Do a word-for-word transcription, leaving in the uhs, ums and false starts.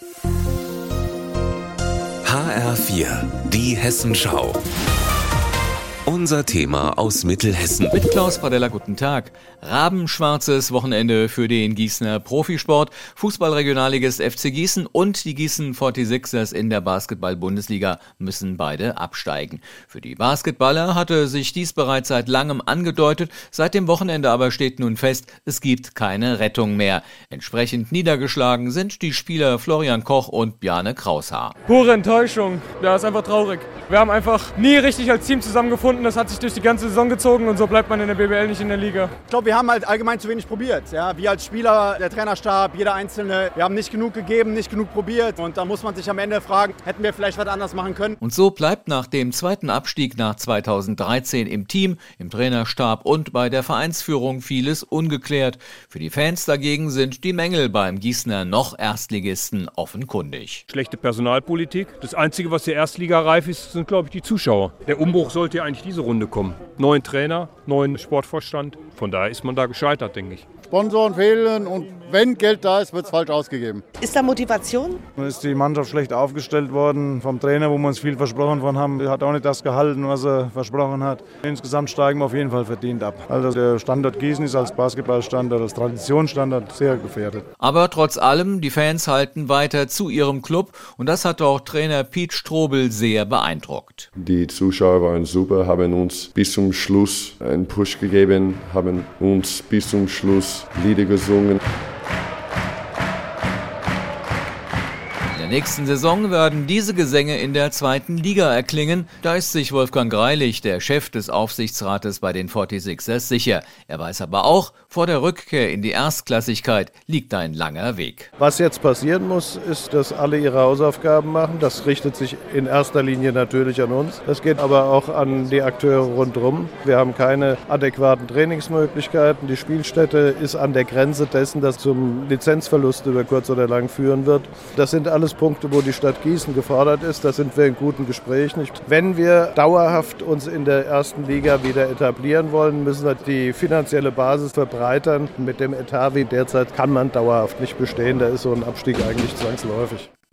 H R vier, die Hessenschau. Unser Thema aus Mittelhessen. Mit Klaus Pradella, guten Tag. Rabenschwarzes Wochenende für den Gießener Profisport. Fußballregionalligist F C Gießen und die Gießen forty-sixers in der Basketball-Bundesliga müssen beide absteigen. Für die Basketballer hatte sich dies bereits seit langem angedeutet. Seit dem Wochenende aber steht nun fest, es gibt keine Rettung mehr. Entsprechend niedergeschlagen sind die Spieler Florian Koch und Bjarne Kraushaar. Pure Enttäuschung. Ja, ist einfach traurig. Wir haben einfach nie richtig als Team zusammengefunden. Das hat sich durch die ganze Saison gezogen und so bleibt man in der B B L nicht in der Liga. Ich glaube, wir haben halt allgemein zu wenig probiert. Ja, wir als Spieler, der Trainerstab, jeder Einzelne, wir haben nicht genug gegeben, nicht genug probiert. Und da muss man sich am Ende fragen, hätten wir vielleicht was anders machen können. Und so bleibt nach dem zweiten Abstieg nach zweitausenddreizehn im Team, im Trainerstab und bei der Vereinsführung vieles ungeklärt. Für die Fans dagegen sind die Mängel beim Gießener noch Erstligisten offenkundig. Schlechte Personalpolitik. Das Einzige, was der Erstliga reif ist, sind, glaube ich, die Zuschauer. Der Umbruch sollte ja eigentlich diese Runde kommen. Neuen Trainer, neuen Sportvorstand. Von daher ist man da gescheitert, denke ich. Sponsoren fehlen und wenn Geld da ist, wird es falsch ausgegeben. Ist da Motivation? Dann ist die Mannschaft schlecht aufgestellt worden vom Trainer, wo wir uns viel versprochen von haben. Er hat auch nicht das gehalten, was er versprochen hat. Insgesamt steigen wir auf jeden Fall verdient ab. Also der Standort Gießen ist als Basketballstandort, als Traditionsstandort sehr gefährdet. Aber trotz allem, die Fans halten weiter zu ihrem Club und das hat auch Trainer Piet Strobel sehr beeindruckt. Die Zuschauer waren super, haben uns bis zum Schluss einen Push gegeben, haben uns bis zum Schluss Lieder gesungen. In der nächsten Saison werden diese Gesänge in der zweiten Liga erklingen. Da ist sich Wolfgang Greilich, der Chef des Aufsichtsrates bei den forty-sixers, sicher. Er weiß aber auch, vor der Rückkehr in die Erstklassigkeit liegt ein langer Weg. Was jetzt passieren muss, ist, dass alle ihre Hausaufgaben machen. Das richtet sich in erster Linie natürlich an uns. Das geht aber auch an die Akteure rundherum. Wir haben keine adäquaten Trainingsmöglichkeiten. Die Spielstätte ist an der Grenze dessen, das zum Lizenzverlust über kurz oder lang führen wird. Das sind alles Punkte, wo die Stadt Gießen gefordert ist. Da sind wir in guten Gesprächen. Wenn wir dauerhaft uns in der ersten Liga wieder etablieren wollen, müssen wir die finanzielle Basis verbreitern. Mit dem Etat wie derzeit kann man dauerhaft nicht bestehen. Da ist so ein Abstieg eigentlich zwangsläufig.